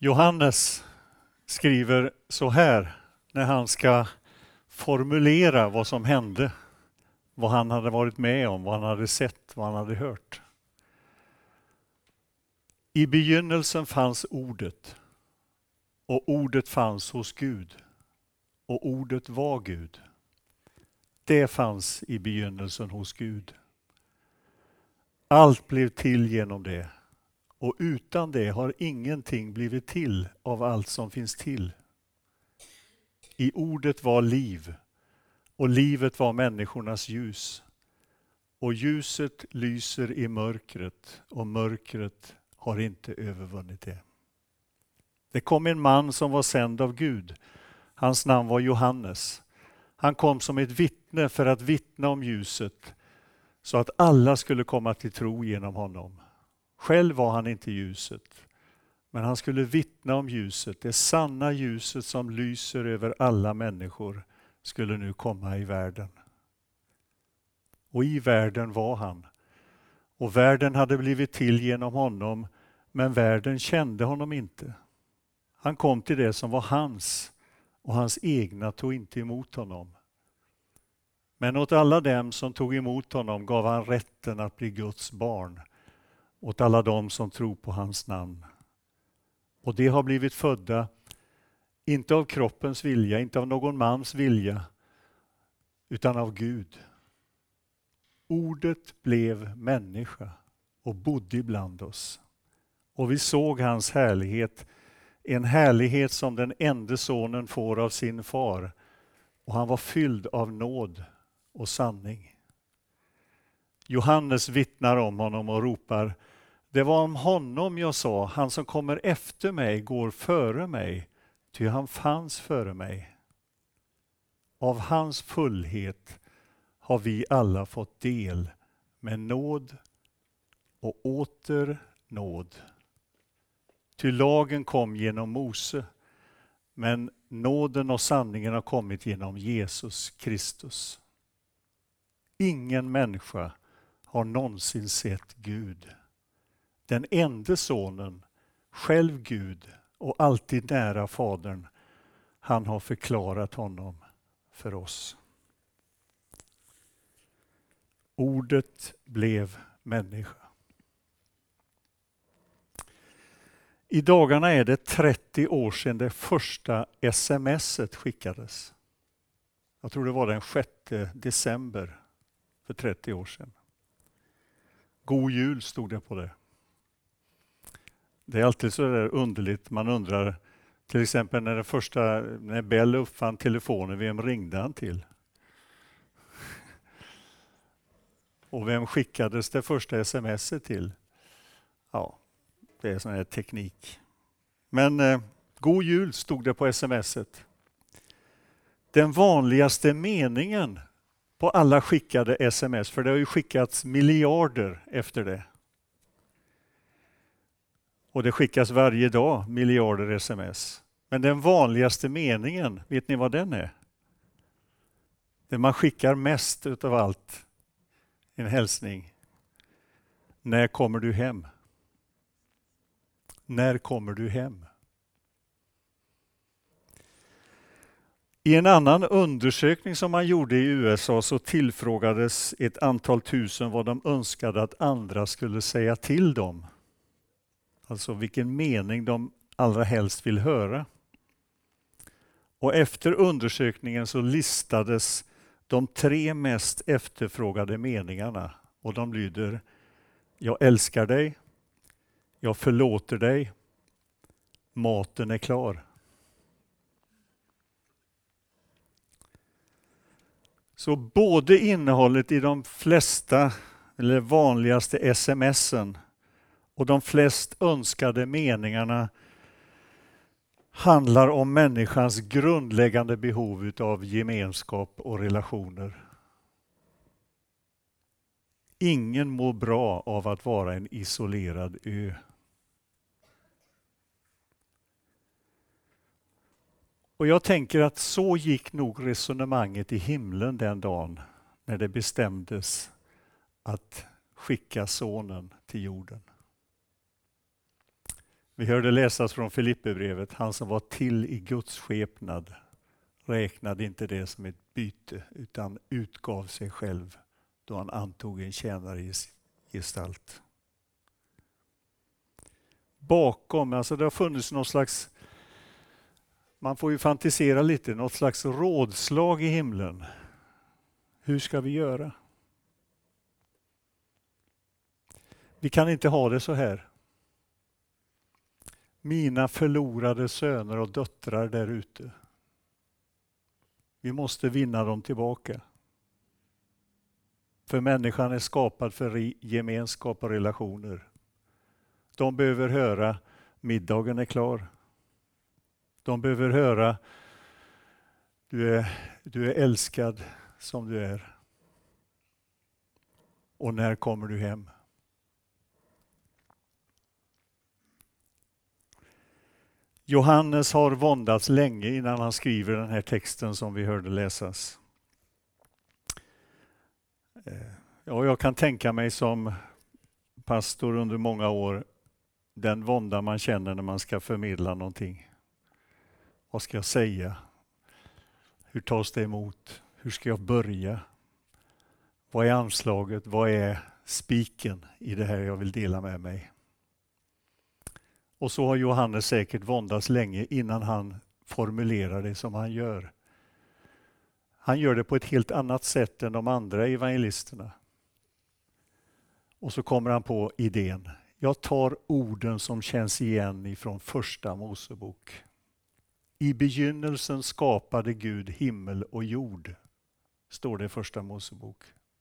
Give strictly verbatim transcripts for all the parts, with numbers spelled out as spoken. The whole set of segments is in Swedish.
Johannes skriver så här när han ska formulera vad som hände, vad han hade varit med om, vad han hade sett, vad han hade hört. I begynnelsen fanns ordet, och ordet fanns hos Gud, och ordet var Gud. Det fanns i begynnelsen hos Gud. Allt blev till genom det, och utan det har ingenting blivit till av allt som finns till. I ordet var liv, och livet var människornas ljus. Och ljuset lyser i mörkret, och mörkret har inte övervunnit det. Det kom en man som var sänd av Gud. Hans namn var Johannes. Han kom som ett vittne för att vittna om ljuset, så att alla skulle komma till tro genom honom. Själv var han inte ljuset, men han skulle vittna om ljuset. Det sanna ljuset som lyser över alla människor skulle nu komma i världen. Och i världen var han. Och världen hade blivit till genom honom, men världen kände honom inte. Han kom till det som var hans, och hans egna tog inte emot honom. Men åt alla dem som tog emot honom gav han rätten att bli Guds barn, åt alla dem som tror på hans namn. Och det har blivit födda, inte av kroppens vilja, inte av någon mans vilja, utan av Gud. Ordet blev människa och bodde ibland oss. Och vi såg hans härlighet, en härlighet som den enda sonen får av sin far. Och han var fylld av nåd och sanning. Johannes vittnar om honom och ropar: det var om honom jag sa, han som kommer efter mig går före mig, ty han fanns före mig. Av hans fullhet har vi alla fått del, med nåd och åter nåd. Ty lagen kom genom Mose, men nåden och sanningen har kommit genom Jesus Kristus. Ingen människa har någonsin sett Gud. Den enda sonen, själv Gud och alltid nära Fadern, han har förklarat honom för oss. Ordet blev människa. I dagarna är det trettio år sedan det första smset skickades. Jag tror det var den sjätte december för trettio år sedan. God jul stod det på det. Det är alltid så där underligt. Man undrar till exempel när det första, när Bell uppfann telefonen, vem ringde han till? Och vem skickades det första smset till? Ja, det är sån här teknik. Men eh, god jul stod det på smset. Den vanligaste meningen på alla skickade sms, för det har ju skickats miljarder efter det. Och det skickas varje dag miljarder sms. Men den vanligaste meningen, vet ni vad den är? Det man skickar mest utav allt, en hälsning. När kommer du hem? När kommer du hem? I en annan undersökning som man gjorde i U S A så tillfrågades ett antal tusen vad de önskade att andra skulle säga till dem. Alltså vilken mening de allra helst vill höra. Och efter undersökningen så listades de tre mest efterfrågade meningarna. Och de lyder: jag älskar dig, jag förlåter dig, maten är klar. Så både innehållet i de flesta eller vanligaste smsen och de flest önskade meningarna handlar om människans grundläggande behov av gemenskap och relationer. Ingen mår bra av att vara en isolerad ö. Och jag tänker att så gick nog resonemanget i himlen den dagen när det bestämdes att skicka sonen till jorden. Vi hörde läsas från Filipperbrevet, han som var till i Guds skepnad räknade inte det som ett byte utan utgav sig själv då han antog en tjänares gestalt. Bakom, alltså det har funnits någon slags, man får ju fantisera lite, något slags rådslag i himlen. Hur ska vi göra? Vi kan inte ha det så här. Mina förlorade söner och döttrar där ute. Vi måste vinna dem tillbaka. För människan är skapad för gemenskap och relationer. De behöver höra middagen är klar. De behöver höra du är, du är älskad som du är. Och när kommer du hem? Johannes har våndats länge innan han skriver den här texten som vi hörde läsas. Ja, jag kan tänka mig som pastor under många år, den vånda man känner när man ska förmedla någonting. Vad ska jag säga? Hur tas det emot? Hur ska jag börja? Vad är anslaget? Vad är spiken i det här jag vill dela med mig? Och så har Johannes säkert våndats länge innan han formulerar det som han gör. Han gör det på ett helt annat sätt än de andra evangelisterna. Och så kommer han på idén. Jag tar orden som känns igen ifrån första Mosebok. I begynnelsen skapade Gud himmel och jord, står det i första Mosebok.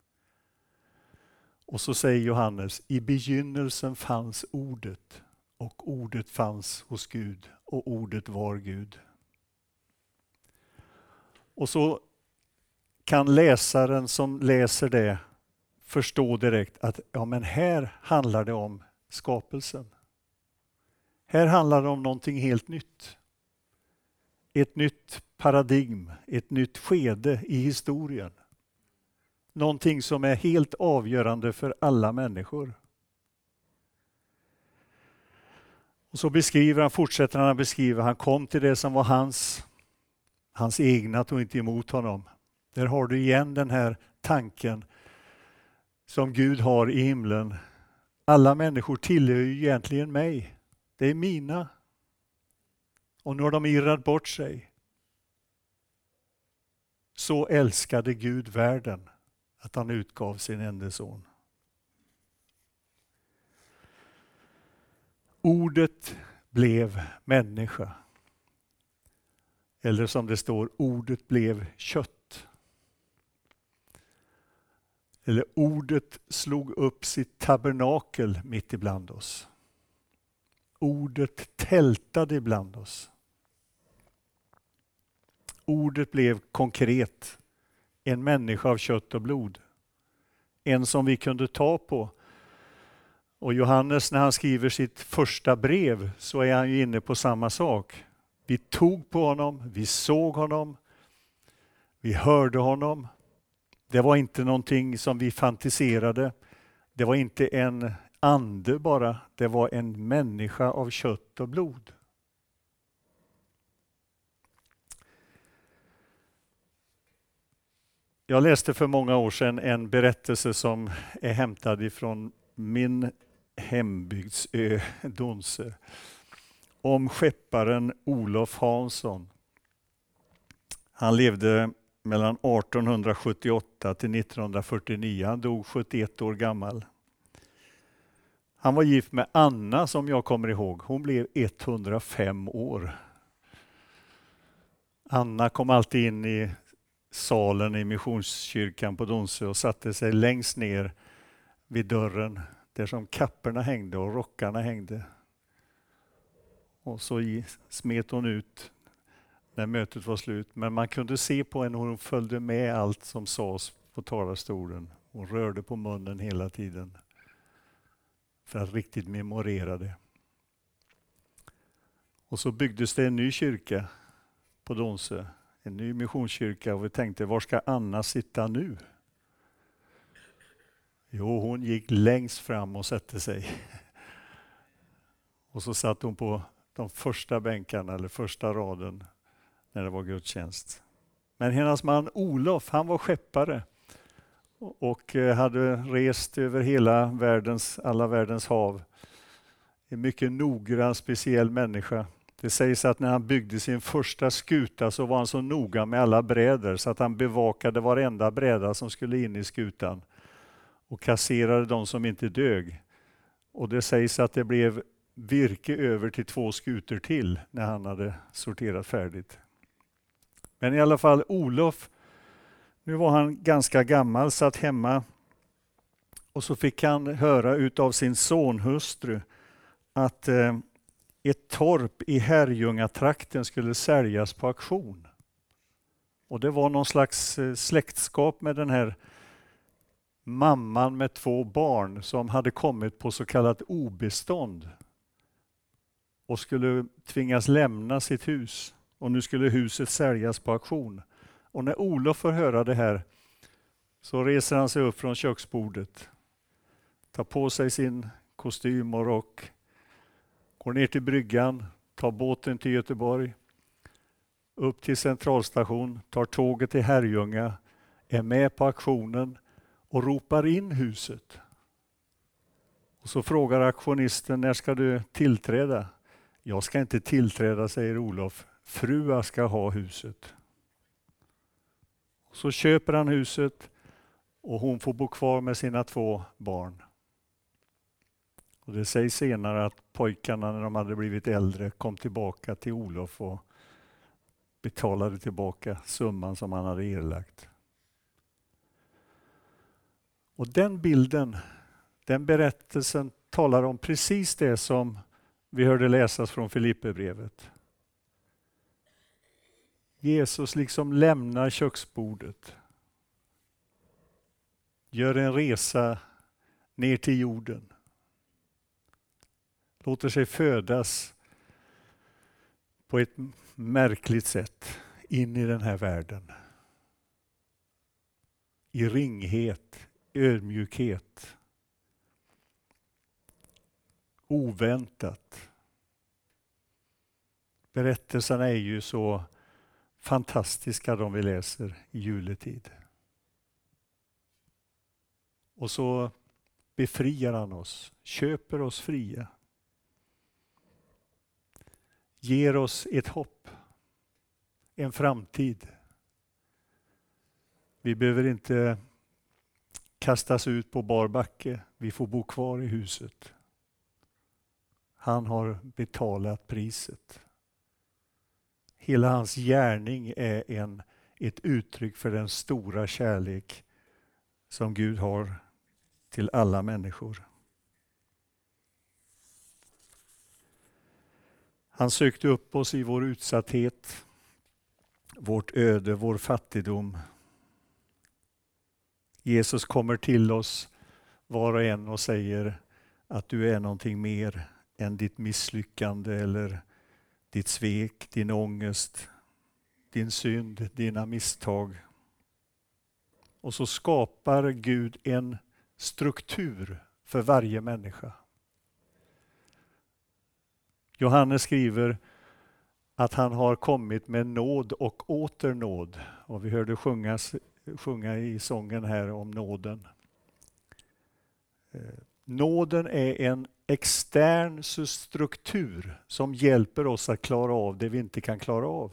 Och så säger Johannes, i begynnelsen fanns ordet och ordet fanns hos Gud och ordet var Gud. Och så kan läsaren som läser det förstå direkt att ja, men här handlar det om skapelsen. Här handlar det om någonting helt nytt. Ett nytt paradigm, ett nytt skede i historien. Någonting som är helt avgörande för alla människor. Och så beskriver han, fortsätter han att beskriva, han kom till det som var hans, hans egna tog inte emot honom. Där har du igen den här tanken som Gud har i himlen. Alla människor tillhör ju egentligen mig. Det är mina. Och nu har de irrat bort sig. Så älskade Gud världen att han utgav sin enda son. Ordet blev människa. Eller som det står, ordet blev kött. Eller ordet slog upp sitt tabernakel mitt ibland oss. Ordet tältade ibland oss. Ordet blev konkret. En människa av kött och blod. En som vi kunde ta på. Och Johannes, när han skriver sitt första brev, så är han ju inne på samma sak. Vi tog på honom, vi såg honom, vi hörde honom. Det var inte någonting som vi fantiserade. Det var inte en ande bara, det var en människa av kött och blod. Jag läste för många år sedan en berättelse som är hämtad ifrån min hembygdsö Donsö. Om skepparen Olof Hansson. Han levde mellan arton sjuttioåtta till nitton fyrtionio. Han dog sjuttioett år gammal. Han var gift med Anna som jag kommer ihåg. Hon blev etthundrafem år. Anna kom alltid in i salen i missionskyrkan på Donsö och satte sig längst ner vid dörren där som kapporna hängde och rockarna hängde. Och så smet hon ut när mötet var slut. Men man kunde se på henne hur hon följde med allt som sades på talarstolen. Hon rörde på munnen hela tiden för att riktigt memorera det. Och så byggdes det en ny kyrka på Donsö. En ny missionskyrka och vi tänkte, var ska Anna sitta nu? Jo, hon gick längst fram och satte sig. Och så satt hon på de första bänkarna eller första raden när det var gudstjänst. Men hennes man Olof, han var skeppare och hade rest över hela världens, alla världens hav. En mycket noggrann, speciell människa. Det sägs att när han byggde sin första skuta så var han så noga med alla brädor så att han bevakade varenda bräda som skulle in i skutan och kasserade de som inte dög. Och det sägs att det blev virke över till två skutor till när han hade sorterat färdigt. Men i alla fall Olof, nu var han ganska gammal, satt hemma och så fick han höra utav sin sonhustru att eh, ett torp i Herrljungatrakten skulle säljas på auktion. Och det var någon slags eh, släktskap med den här mamman med två barn som hade kommit på så kallat obestånd och skulle tvingas lämna sitt hus. Och nu skulle huset säljas på auktion. Och när Olof får höra det här så reser han sig upp från köksbordet, tar på sig sin kostym och rock, går ner till bryggan, tar båten till Göteborg, upp till centralstation, tar tåget till Herrljunga, är med på auktionen och ropar in huset. Och så frågar auktionisten, när ska du tillträda? Jag ska inte tillträda, säger Olof. Frua ska ha huset. Och så köper han huset och hon får bo kvar med sina två barn. Och det sägs senare att pojkarna när de hade blivit äldre kom tillbaka till Olof och betalade tillbaka summan som han hade erlagt. Och den bilden, den berättelsen talar om precis det som vi hörde läsas från Filipperbrevet. Jesus liksom lämnar köksbordet, gör en resa ner till jorden, låter sig födas på ett märkligt sätt in i den här världen. I ringhet, ödmjukhet, oväntat. Berättelserna är ju så fantastiska de vi läser i juletid. Och så befriar han oss, köper oss fria. Ger oss ett hopp, en framtid. Vi behöver inte kastas ut på bar backe, vi får bo kvar i huset. Han har betalat priset. Hela hans gärning är en, ett uttryck för den stora kärlek som Gud har till alla människor. Han sökte upp oss i vår utsatthet, vårt öde, vår fattigdom. Jesus kommer till oss var och en och säger att du är någonting mer än ditt misslyckande eller ditt svek, din ångest, din synd, dina misstag. Och så skapar Gud en struktur för varje människa. Johannes skriver att han har kommit med nåd och åter nåd. Och vi hörde sjungas, sjunga i sången här om nåden. Nåden är en extern struktur som hjälper oss att klara av det vi inte kan klara av.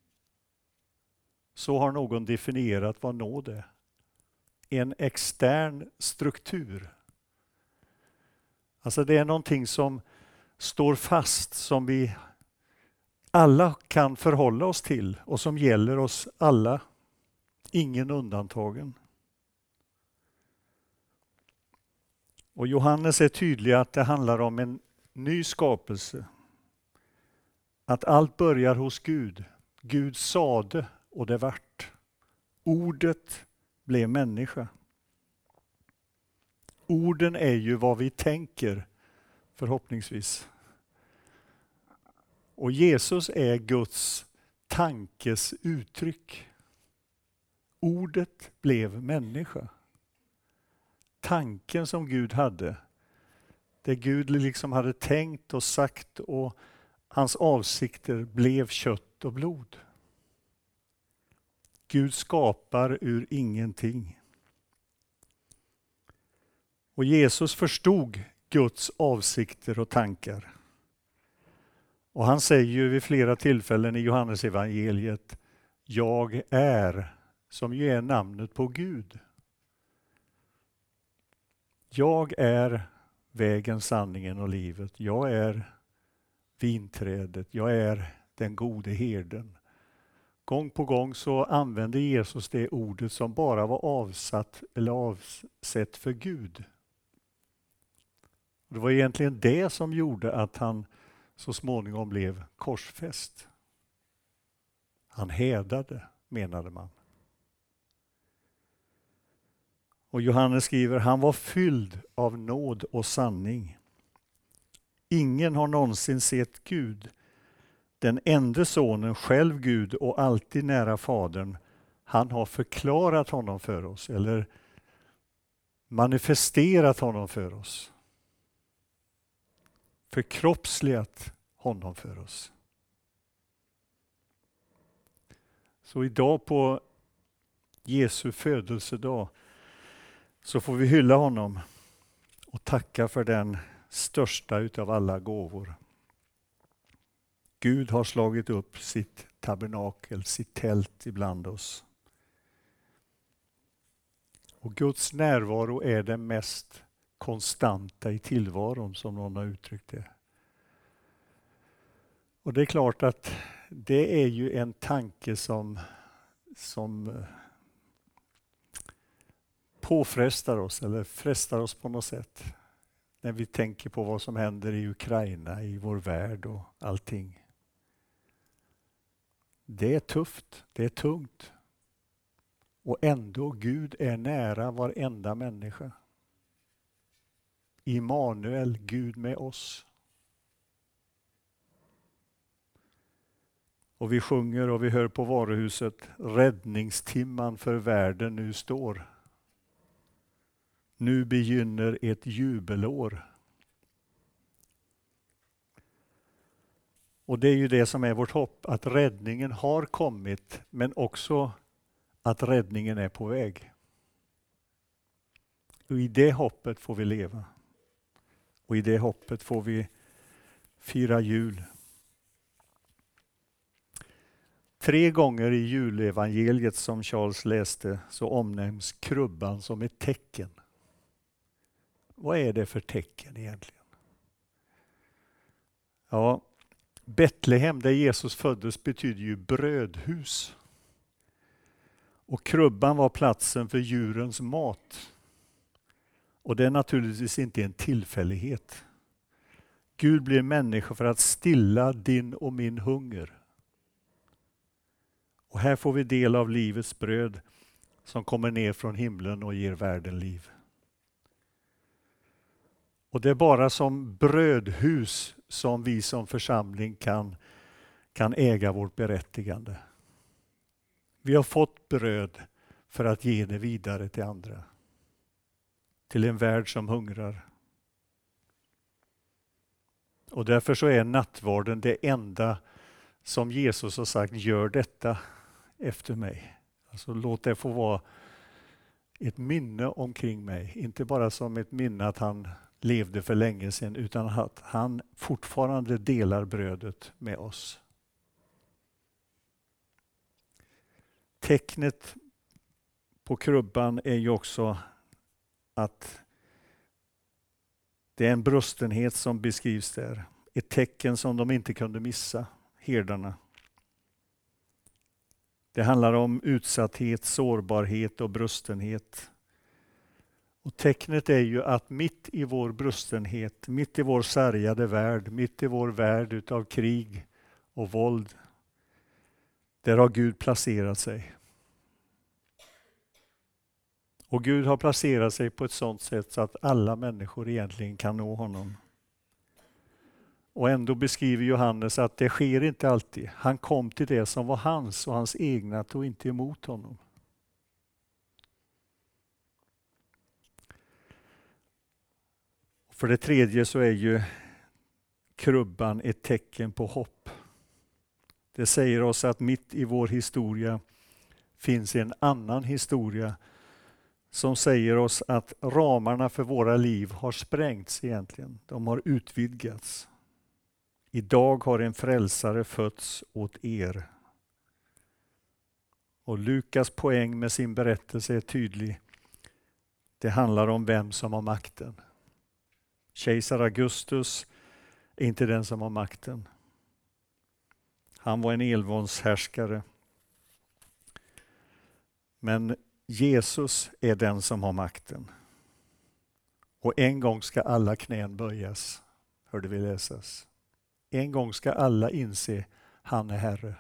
Så har någon definierat vad nåd är. En extern struktur. Alltså det är någonting som står fast, som vi alla kan förhålla oss till och som gäller oss alla. Ingen undantagen. Och Johannes är tydlig att det handlar om en ny skapelse. Att allt börjar hos Gud. Gud sade och det vart. Ordet blev människa. Orden är ju vad vi tänker, förhoppningsvis. Och Jesus är Guds tankes uttryck. Ordet blev människa. Tanken som Gud hade, Det Gud liksom hade tänkt och sagt och hans avsikter blev kött och blod. Gud skapar ur ingenting. Och Jesus förstod Guds avsikter och tankar. Och han säger ju vid flera tillfällen i Johannes evangeliet: jag är, som ju är namnet på Gud. Jag är vägen, sanningen och livet. Jag är vinträdet. Jag är den gode herden. Gång på gång så använde Jesus det ordet som bara var avsatt eller avsett för Gud. Det var egentligen det som gjorde att han så småningom blev korsfäst. Han hädade, menade man. Och Johannes skriver: han var fylld av nåd och sanning. Ingen har någonsin sett Gud. Den enda sonen, själv Gud och alltid nära Fadern, han har förklarat honom för oss eller manifesterat honom för oss. Förkroppsligat honom för oss. Så idag på Jesu födelsedag så får vi hylla honom och tacka för den största utav alla gåvor. Gud har slagit upp sitt tabernakel, sitt tält ibland oss. Och Guds närvaro är den mest konstanta i tillvaron, som någon har uttryckt det. Och det är klart att det är ju en tanke som, som påfrestar oss eller frestar oss på något sätt. När vi tänker på vad som händer i Ukraina, i vår värld och allting. Det är tufft, det är tungt. Och ändå, Gud är nära varenda människa. Immanuel, Gud med oss. Och vi sjunger och vi hör på varuhuset: räddningstimman för världen nu står. Nu begynner ett jubelår. Och det är ju det som är vårt hopp, att räddningen har kommit, men också att räddningen är på väg. Och i det hoppet får vi leva. Och i det hoppet får vi fira jul. Tre gånger i julevangeliet som Charles läste så omnämns krubban som ett tecken. Vad är det för tecken egentligen? Ja, Betlehem där Jesus föddes betyder ju brödhus. Och krubban var platsen för djurens mat. Och det är naturligtvis inte en tillfällighet. Gud blir människa för att stilla din och min hunger. Och här får vi del av livets bröd som kommer ner från himlen och ger världen liv. Och det är bara som brödhus som vi som församling kan, kan äga vårt berättigande. Vi har fått bröd för att ge det vidare till andra. Till en värld som hungrar. Och därför så är nattvarden det enda som Jesus har sagt: gör detta efter mig. Alltså låt det få vara ett minne omkring mig. Inte bara som ett minne att han levde för länge sedan, utan att han fortfarande delar brödet med oss. Tecknet på krubban är ju också att det är en brustenhet som beskrivs där. Ett tecken som de inte kunde missa, herdarna. Det handlar om utsatthet, sårbarhet och brustenhet. Och tecknet är ju att mitt i vår brustenhet, mitt i vår sargade värld, mitt i vår värld utav krig och våld, där har Gud placerat sig. Och Gud har placerat sig på ett sådant sätt så att alla människor egentligen kan nå honom. Och ändå beskriver Johannes att det sker inte alltid. Han kom till det som var hans och hans egna tog inte emot honom. För det tredje så är ju krubban ett tecken på hopp. Det säger oss att mitt i vår historia finns en annan historia som säger oss att ramarna för våra liv har sprängts egentligen. De har utvidgats. Idag har en frälsare fötts åt er. Och Lukas poäng med sin berättelse är tydlig. Det handlar om vem som har makten. Kejsar Augustus är inte den som har makten. Han var en elvåldshärskare. Men Jesus är den som har makten. Och en gång ska alla knän böjas, hörde vi läsas. En gång ska alla inse, han är Herre.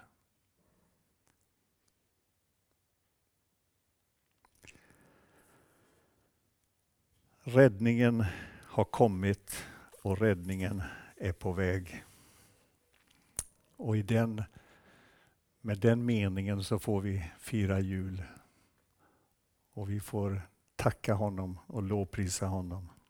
Räddningen har kommit och räddningen är på väg. Och i den, med den meningen så får vi fira jul. Och vi får tacka honom och lovprisa honom.